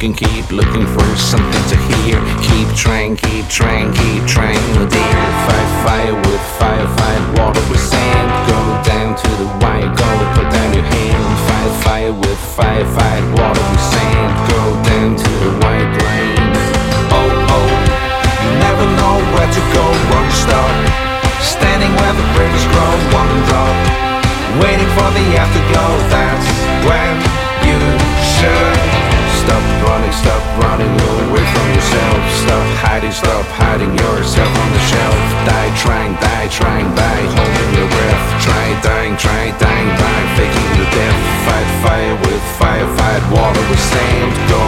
keep looking for something to hear. Keep trying, keep trying, keep trying, oh dear. Fight fire with fire, fight water with sand. Go down to the wire, go put down your hand. Fight fire with fire, fight water with sand. Go down to the white lane. Oh, oh, you never know where to go, won't stop. Standing where the bridges grow, one drop. Waiting for the afterglow, that's when you should stop running away from yourself. Stop hiding yourself on the shelf. Die trying, by holding your breath. Try dying, by faking your death. Fight fire with fire, fight water with sand. Go